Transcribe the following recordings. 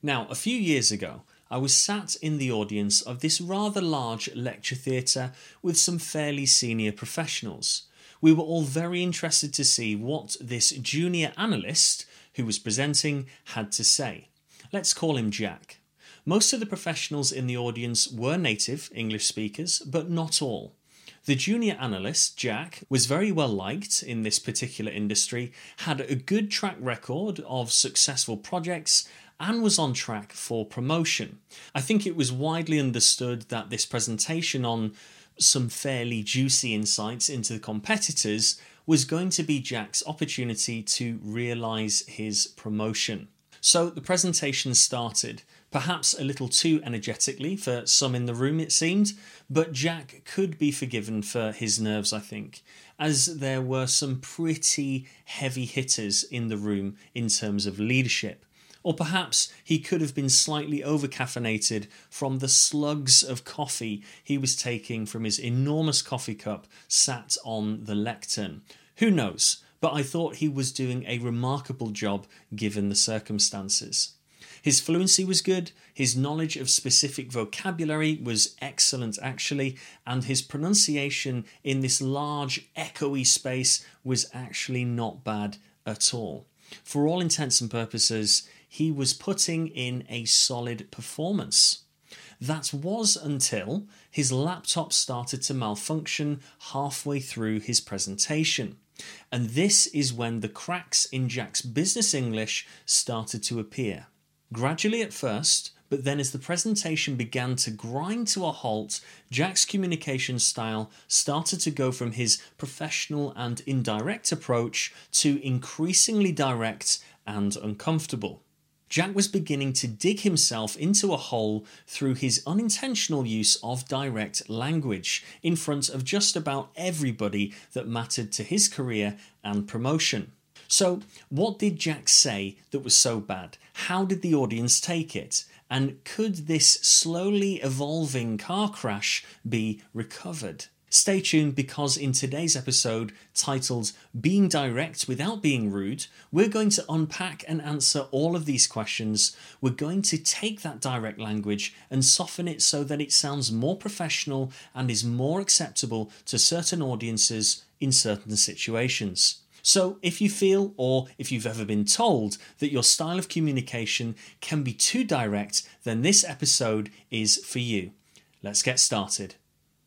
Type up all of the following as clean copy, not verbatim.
Now, a few years ago, I was sat in the audience of this rather large lecture theatre with some fairly senior professionals. We were all very interested to see what this junior analyst who was presenting had to say. Let's call him Jack. Most of the professionals in the audience were native English speakers, but not all. The junior analyst, Jack, was very well liked in this particular industry, had a good track record of successful projects, and was on track for promotion. I think it was widely understood that this presentation on some fairly juicy insights into the competitors was going to be Jack's opportunity to realise his promotion. So the presentation started, perhaps a little too energetically for some in the room it seemed, but Jack could be forgiven for his nerves, I think, as there were some pretty heavy hitters in the room in terms of leadership. Or perhaps he could have been slightly over-caffeinated from the slugs of coffee he was taking from his enormous coffee cup sat on the lectern. Who knows? But I thought he was doing a remarkable job given the circumstances. His fluency was good, his knowledge of specific vocabulary was excellent actually, and his pronunciation in this large echoey space was actually not bad at all. For all intents and purposes, he was putting in a solid performance. That was until his laptop started to malfunction halfway through his presentation. And this is when the cracks in Jack's business English started to appear. Gradually at first, but then as the presentation began to grind to a halt, Jack's communication style started to go from his professional and indirect approach to increasingly direct and uncomfortable. Jack was beginning to dig himself into a hole through his unintentional use of direct language in front of just about everybody that mattered to his career and promotion. So, what did Jack say that was so bad? How did the audience take it? And could this slowly evolving car crash be recovered? Stay tuned because in today's episode, titled Being Direct Without Being Rude, we're going to unpack and answer all of these questions. We're going to take that direct language and soften it so that it sounds more professional and is more acceptable to certain audiences in certain situations. So if you feel, or if you've ever been told, that your style of communication can be too direct, then this episode is for you. Let's get started.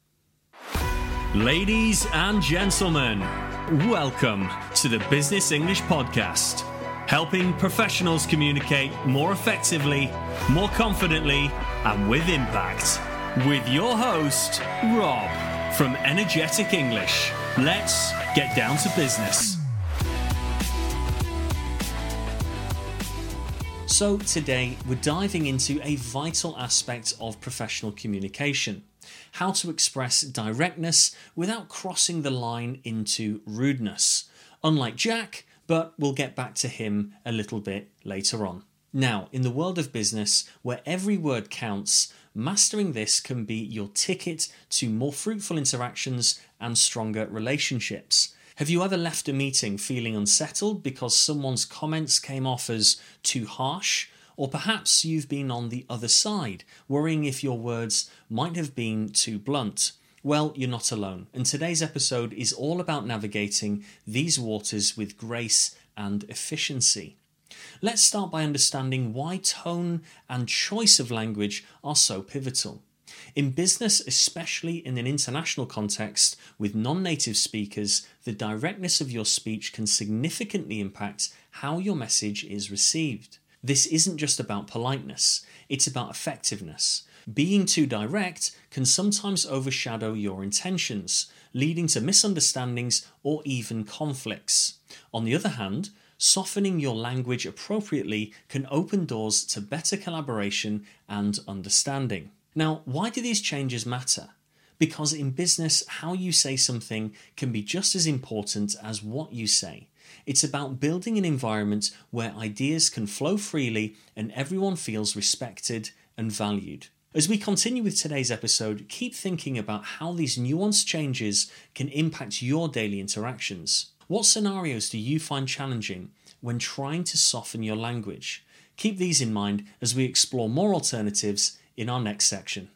Ladies and gentlemen, welcome to the Business English Podcast, helping professionals communicate more effectively, more confidently, and with impact. With your host, Rob, from Energetic English. Let's get down to business. So today, we're diving into a vital aspect of professional communication. How to express directness without crossing the line into rudeness. Unlike Jack, but we'll get back to him a little bit later on. Now, in the world of business, where every word counts, mastering this can be your ticket to more fruitful interactions and stronger relationships. Have you ever left a meeting feeling unsettled because someone's comments came off as too harsh? Or perhaps you've been on the other side, worrying if your words might have been too blunt. Well, you're not alone, and today's episode is all about navigating these waters with grace and efficiency. Let's start by understanding why tone and choice of language are so pivotal. In business, especially in an international context with non-native speakers, the directness of your speech can significantly impact how your message is received. This isn't just about politeness, it's about effectiveness. Being too direct can sometimes overshadow your intentions, leading to misunderstandings or even conflicts. On the other hand, softening your language appropriately can open doors to better collaboration and understanding. Now, why do these changes matter? Because in business, how you say something can be just as important as what you say. It's about building an environment where ideas can flow freely and everyone feels respected and valued. As we continue with today's episode, keep thinking about how these nuanced changes can impact your daily interactions. What scenarios do you find challenging when trying to soften your language? Keep these in mind as we explore more alternatives in our next section.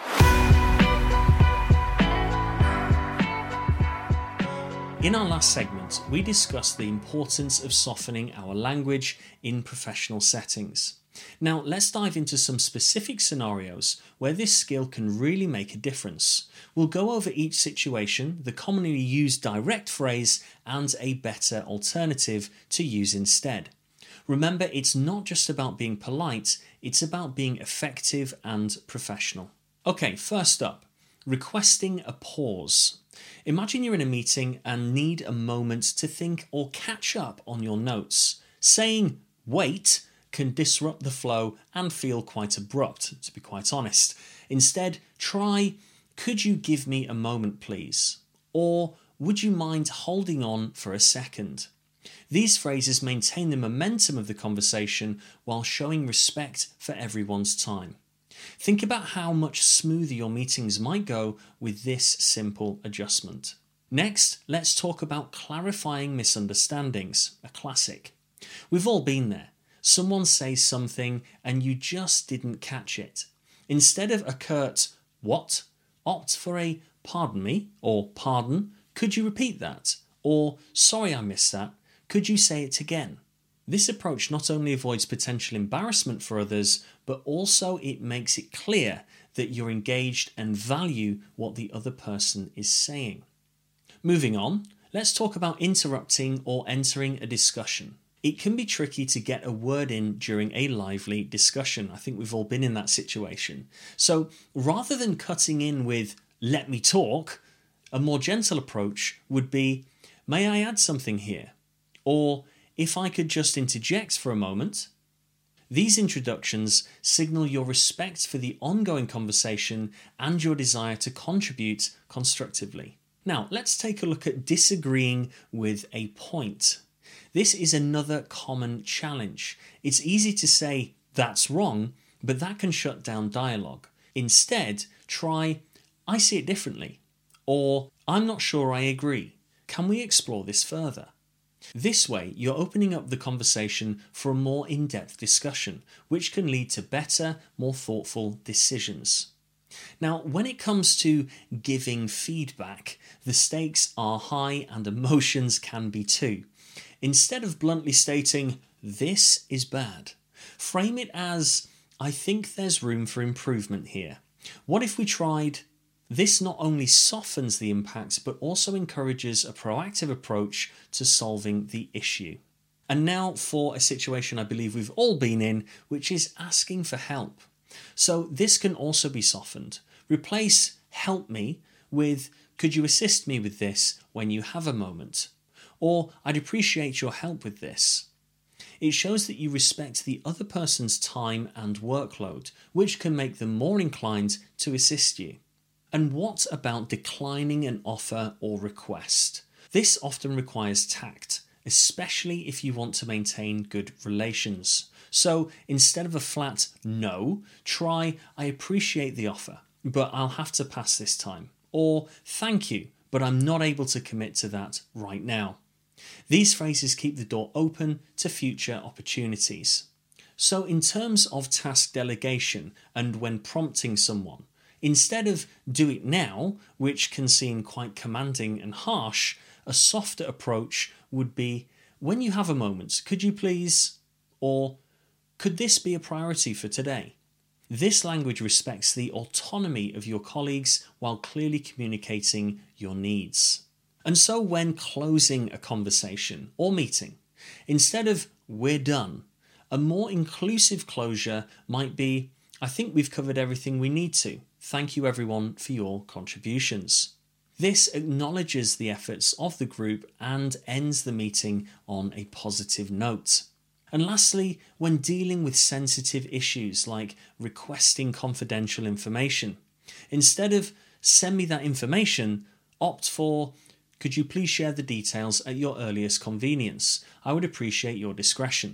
In our last segment, we discussed the importance of softening our language in professional settings. Now, let's dive into some specific scenarios where this skill can really make a difference. We'll go over each situation, the commonly used direct phrase, and a better alternative to use instead. Remember, it's not just about being polite, it's about being effective and professional. Okay, first up, requesting a pause. Imagine you're in a meeting and need a moment to think or catch up on your notes. Saying, wait, can disrupt the flow and feel quite abrupt, to be quite honest. Instead, try, could you give me a moment please? Or, would you mind holding on for a second? These phrases maintain the momentum of the conversation while showing respect for everyone's time. Think about how much smoother your meetings might go with this simple adjustment. Next, let's talk about clarifying misunderstandings, a classic. We've all been there. Someone says something and you just didn't catch it. Instead of a curt, what? Opt for a pardon me or pardon, could you repeat that? Or sorry I missed that, could you say it again? This approach not only avoids potential embarrassment for others, but also it makes it clear that you're engaged and value what the other person is saying. Moving on, let's talk about interrupting or entering a discussion. It can be tricky to get a word in during a lively discussion. I think we've all been in that situation. So rather than cutting in with, let me talk, a more gentle approach would be, may I add something here? Or, if I could just interject for a moment. These introductions signal your respect for the ongoing conversation and your desire to contribute constructively. Now, let's take a look at disagreeing with a point. This is another common challenge. It's easy to say, that's wrong, but that can shut down dialogue. Instead, try, I see it differently, or I'm not sure I agree. Can we explore this further? This way, you're opening up the conversation for a more in-depth discussion, which can lead to better, more thoughtful decisions. Now, when it comes to giving feedback, the stakes are high and emotions can be too. Instead of bluntly stating, this is bad, frame it as, I think there's room for improvement here. What if we tried? This not only softens the impact, but also encourages a proactive approach to solving the issue. And now for a situation I believe we've all been in, which is asking for help. So this can also be softened. Replace help me with, could you assist me with this when you have a moment? Or, I'd appreciate your help with this. It shows that you respect the other person's time and workload, which can make them more inclined to assist you. And what about declining an offer or request? This often requires tact, especially if you want to maintain good relations. So instead of a flat no, try, I appreciate the offer, but I'll have to pass this time. Or thank you, but I'm not able to commit to that right now. These phrases keep the door open to future opportunities. So in terms of task delegation and when prompting someone, instead of do it now, which can seem quite commanding and harsh, a softer approach would be, when you have a moment, could you please, or could this be a priority for today? This language respects the autonomy of your colleagues while clearly communicating your needs. And so when closing a conversation or meeting, instead of we're done, a more inclusive closure might be, I think we've covered everything we need to. Thank you everyone for your contributions. This acknowledges the efforts of the group and ends the meeting on a positive note. And lastly, when dealing with sensitive issues like requesting confidential information, instead of send me that information, opt for, could you please share the details at your earliest convenience? I would appreciate your discretion.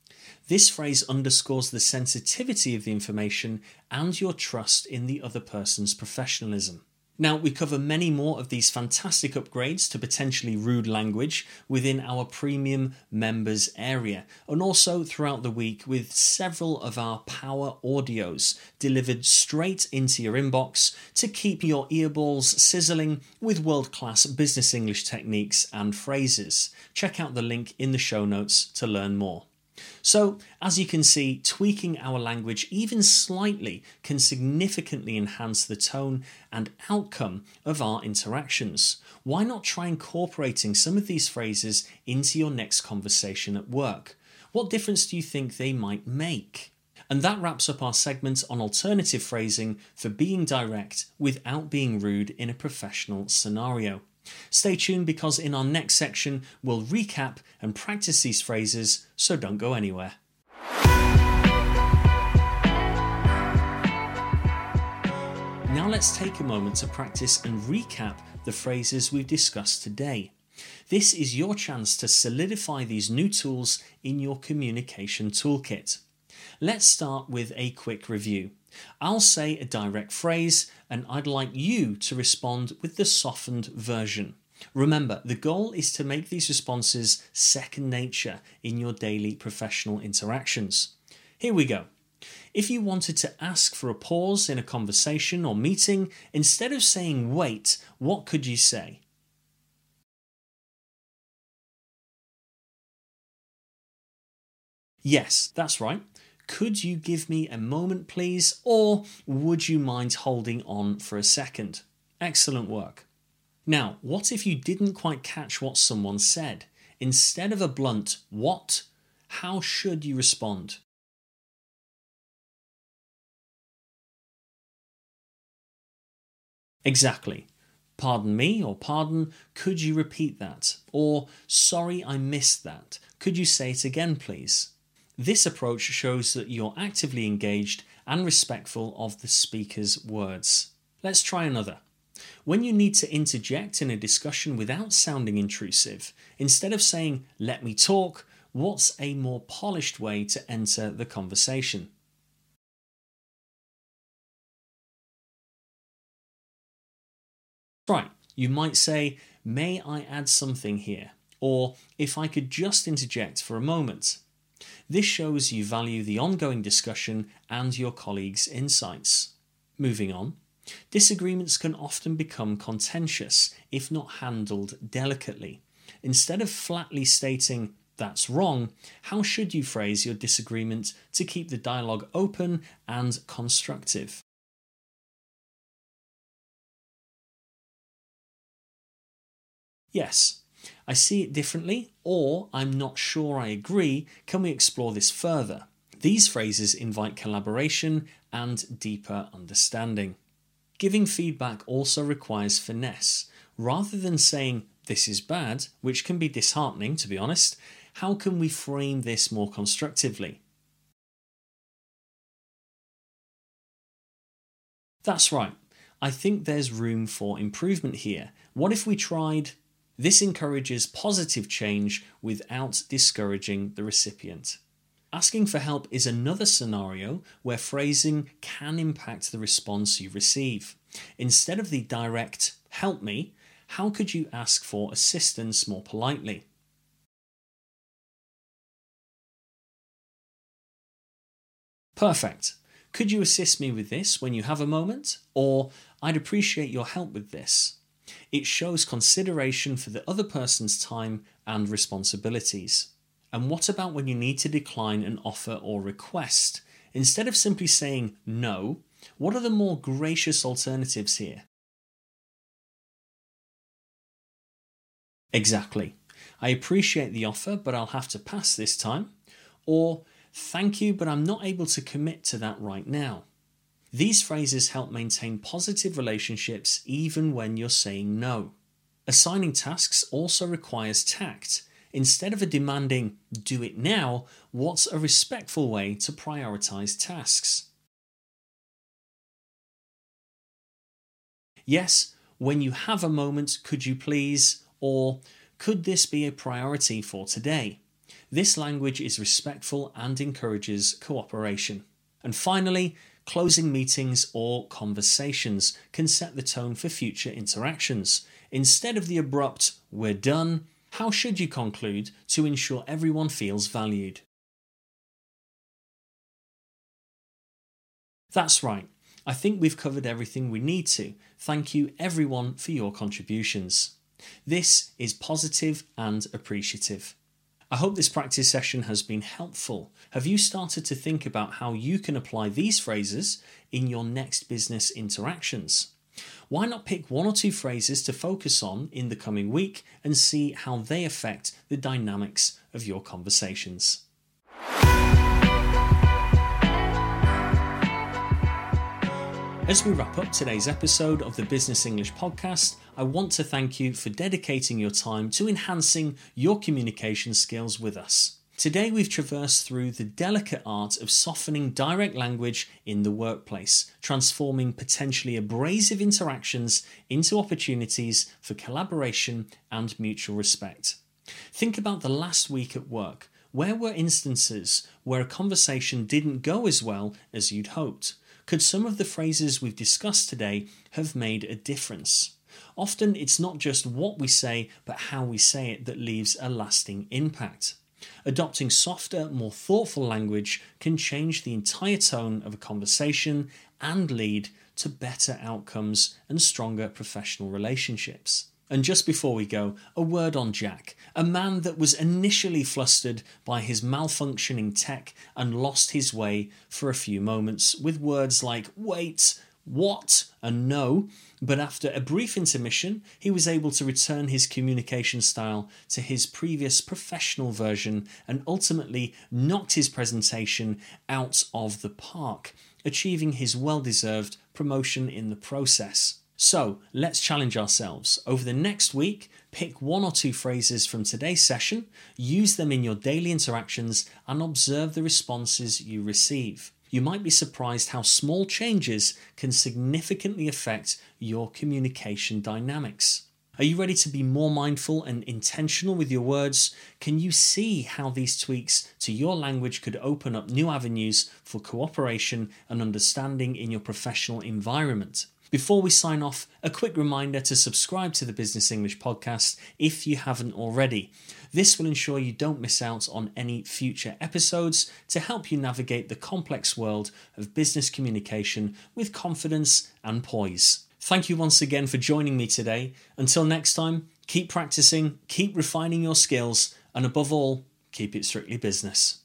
This phrase underscores the sensitivity of the information and your trust in the other person's professionalism. Now, we cover many more of these fantastic upgrades to potentially rude language within our premium members area, and also throughout the week with several of our power audios delivered straight into your inbox to keep your earballs sizzling with world-class business English techniques and phrases. Check out the link in the show notes to learn more. So, as you can see, tweaking our language even slightly can significantly enhance the tone and outcome of our interactions. Why not try incorporating some of these phrases into your next conversation at work? What difference do you think they might make? And that wraps up our segment on alternative phrasing for being direct without being rude in a professional scenario. Stay tuned because in our next section we'll recap and practice these phrases, so don't go anywhere. Now let's take a moment to practice and recap the phrases we've discussed today. This is your chance to solidify these new tools in your communication toolkit. Let's start with a quick review. I'll say a direct phrase and I'd like you to respond with the softened version. Remember, the goal is to make these responses second nature in your daily professional interactions. Here we go. If you wanted to ask for a pause in a conversation or meeting, instead of saying wait, what could you say? Yes, that's right. Could you give me a moment, please? Or would you mind holding on for a second? Excellent work. Now, what if you didn't quite catch what someone said? Instead of a blunt what, how should you respond? Exactly. Pardon me or pardon, could you repeat that? Or sorry, I missed that. Could you say it again, please? This approach shows that you're actively engaged and respectful of the speaker's words. Let's try another. When you need to interject in a discussion without sounding intrusive, instead of saying, "Let me talk," what's a more polished way to enter the conversation? Right, you might say, "May I add something here?" Or, "If I could just interject for a moment." This shows you value the ongoing discussion and your colleagues' insights. Moving on. Disagreements can often become contentious if not handled delicately. Instead of flatly stating, "That's wrong," how should you phrase your disagreement to keep the dialogue open and constructive? Yes, I see it differently, or "I'm not sure I agree, can we explore this further?" These phrases invite collaboration and deeper understanding. Giving feedback also requires finesse. Rather than saying, "This is bad," which can be disheartening to be honest, how can we frame this more constructively? That's right. I think there's room for improvement here. What if we tried? This encourages positive change without discouraging the recipient. Asking for help is another scenario where phrasing can impact the response you receive. Instead of the direct, "Help me," how could you ask for assistance more politely? Perfect. Could you assist me with this when you have a moment? Or, "I'd appreciate your help with this." It shows consideration for the other person's time and responsibilities. And what about when you need to decline an offer or request? Instead of simply saying no, what are the more gracious alternatives here? Exactly. "I appreciate the offer, but I'll have to pass this time." Or, "Thank you, but I'm not able to commit to that right now." These phrases help maintain positive relationships even when you're saying no. Assigning tasks also requires tact. Instead of a demanding, "Do it now," what's a respectful way to prioritize tasks? Yes, "When you have a moment, could you please?" Or, "Could this be a priority for today?" This language is respectful and encourages cooperation. And finally, closing meetings, or conversations can set the tone for future interactions. Instead of the abrupt, "we're done," how should you conclude to ensure everyone feels valued? That's right. I think we've covered everything we need to. Thank you everyone for your contributions. This is positive and appreciative. I hope this practice session has been helpful. Have you started to think about how you can apply these phrases in your next business interactions? Why not pick one or two phrases to focus on in the coming week and see how they affect the dynamics of your conversations? As we wrap up today's episode of the Business English Podcast, I want to thank you for dedicating your time to enhancing your communication skills with us. Today we've traversed through the delicate art of softening direct language in the workplace, transforming potentially abrasive interactions into opportunities for collaboration and mutual respect. Think about the last week at work. Where were instances where a conversation didn't go as well as you'd hoped? Could some of the phrases we've discussed today have made a difference? Often it's not just what we say, but how we say it that leaves a lasting impact. Adopting softer, more thoughtful language can change the entire tone of a conversation and lead to better outcomes and stronger professional relationships. And just before we go, a word on Jack, a man that was initially flustered by his malfunctioning tech and lost his way for a few moments with words like wait, what, and no, but after a brief intermission, he was able to return his communication style to his previous professional version and ultimately knocked his presentation out of the park, achieving his well-deserved promotion in the process. So let's challenge ourselves. Over the next week, pick one or two phrases from today's session, use them in your daily interactions, and observe the responses you receive. You might be surprised how small changes can significantly affect your communication dynamics. Are you ready to be more mindful and intentional with your words? Can you see how these tweaks to your language could open up new avenues for cooperation and understanding in your professional environment? Before we sign off, a quick reminder to subscribe to the Business English Podcast if you haven't already. This will ensure you don't miss out on any future episodes to help you navigate the complex world of business communication with confidence and poise. Thank you once again for joining me today. Until next time, keep practicing, keep refining your skills, and above all, keep it strictly business.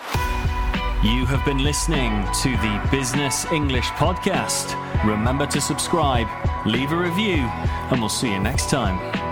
You have been listening to the Business English Podcast. Remember to subscribe, leave a review, and we'll see you next time.